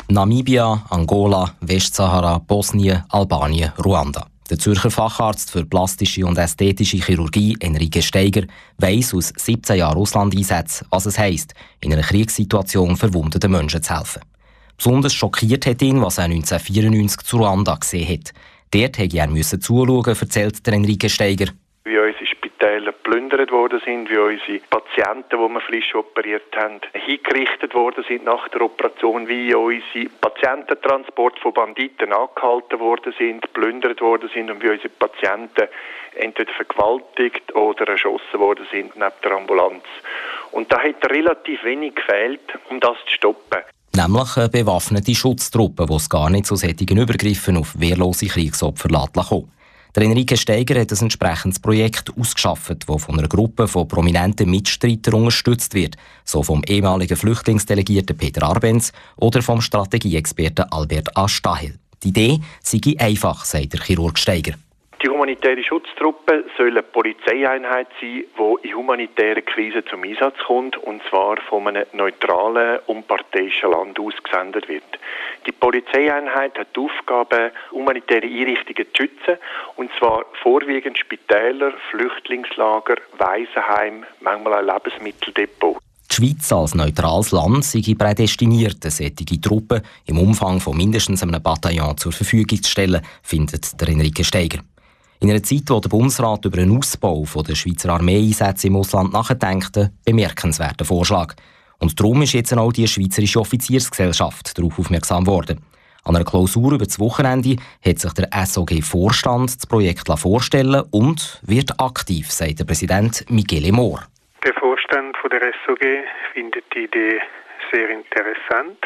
Namibia, Angola, Westsahara, Bosnien, Albanien, Ruanda. Der Zürcher Facharzt für plastische und ästhetische Chirurgie, Enrique Steiger, weiss aus 17 Jahren Auslandeinsätzen, was es heisst, in einer Kriegssituation verwundeten Menschen zu helfen. Besonders schockiert hat ihn, was er 1994 zu Ruanda gesehen hat. Dort musste er zuschauen, erzählt der Enrique Steiger. Wie unsere Spitäler geplündert worden sind, wie unsere Patienten, die wir frisch operiert haben, hingerichtet worden sind nach der Operation, wie unsere Patiententransport von Banditen angehalten worden sind, geplündert worden sind und wie unsere Patienten entweder vergewaltigt oder erschossen worden sind neben der Ambulanz. Und da hat relativ wenig gefehlt, um das zu stoppen. Nämlich eine bewaffnete Schutztruppe, die es gar nicht zu solchen Übergriffen auf wehrlose Kriegsopfer kommen. Der Enrique Steiger hat ein entsprechendes Projekt ausgeschafft, das von einer Gruppe von prominenten Mitstreitern unterstützt wird, so vom ehemaligen Flüchtlingsdelegierten Peter Arbenz oder vom Strategieexperten Albert A. Stahel. Die Idee sei einfach, sagt der Chirurg Steiger. Die humanitäre Schutztruppe soll eine Polizeieinheit sein, die in humanitären Krisen zum Einsatz kommt, und zwar von einem neutralen, unparteiischen Land ausgesendet wird. Die Polizeieinheit hat die Aufgabe, humanitäre Einrichtungen zu schützen, und zwar vorwiegend Spitäler, Flüchtlingslager, Waisenheime, manchmal auch Lebensmitteldepot. Die Schweiz als neutrales Land sei prädestiniert, solche Truppen im Umfang von mindestens einem Bataillon zur Verfügung zu stellen, findet der Enrique Steiger. In einer Zeit, wo der Bundesrat über einen Ausbau der Schweizer Armeeeinsätze im Ausland nachdenkt, bemerkenswerter Vorschlag. Und darum ist jetzt auch die Schweizerische Offiziersgesellschaft darauf aufmerksam worden. An einer Klausur über das Wochenende hat sich der SOG-Vorstand das Projekt vorstellen und wird aktiv, sagt der Präsident Michele Mohr. Der Vorstand der SOG findet die Idee sehr interessant.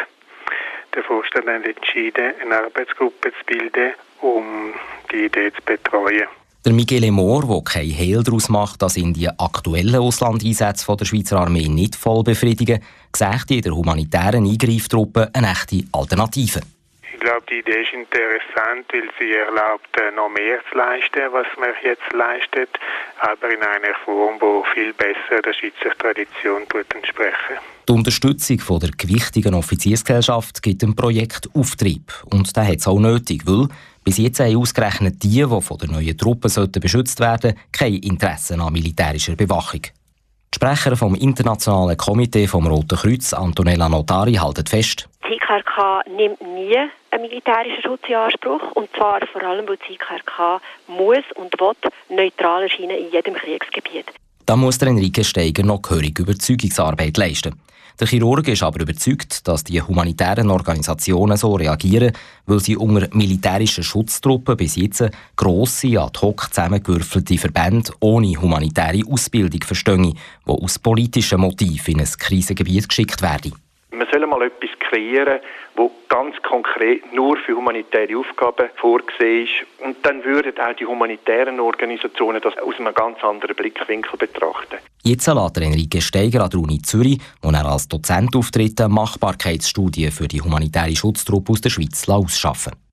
Der Vorstand hat entschieden, eine Arbeitsgruppe zu bilden, um die Idee zu betreuen. Der Michele Mohr, der kein Hehl daraus macht, dass ihn die aktuellen Auslandeinsätze der Schweizer Armee nicht voll befriedigen, sieht in der humanitären Eingreiftruppe eine echte Alternative. Ich glaube, die Idee ist interessant, weil sie erlaubt, noch mehr zu leisten, was man jetzt leistet, aber in einer Form, die viel besser der Schweizer Tradition entspricht. Die Unterstützung von der gewichtigen Offiziersgesellschaft gibt dem Projekt Auftrieb. Und das hat es auch nötig, weil bis jetzt haben ausgerechnet die von der neuen Truppe beschützt werden sollten, kein Interesse an militärischer Bewachung. Die Sprecherin vom Internationalen Komitee vom Roten Kreuz, Antonella Notari, hält fest: Die IKRK nimmt nie einen militärischen Schutz in Anspruch, und zwar vor allem, weil die IKRK muss und will neutral erscheinen in jedem Kriegsgebiet. Da muss der Enrique Steiger noch gehörige Überzeugungsarbeit leisten. Der Chirurg ist aber überzeugt, dass die humanitären Organisationen so reagieren, weil sie unter militärischen Schutztruppen bis jetzt grosse, ad hoc zusammengewürfelte Verbände ohne humanitäre Ausbildung verstehen, die aus politischen Motiven in ein Krisengebiet geschickt werden. Wir sollen mal etwas kreieren, das ganz konkret nur für humanitäre Aufgaben vorgesehen ist. Und dann würden auch die humanitären Organisationen das aus einem ganz anderen Blickwinkel betrachten. Jetzt lässt Enrique Steiger an der Uni Zürich, wo er als Dozent auftritt, eine Machbarkeitsstudie für die humanitäre Schutztruppe aus der Schweiz ausschaffen.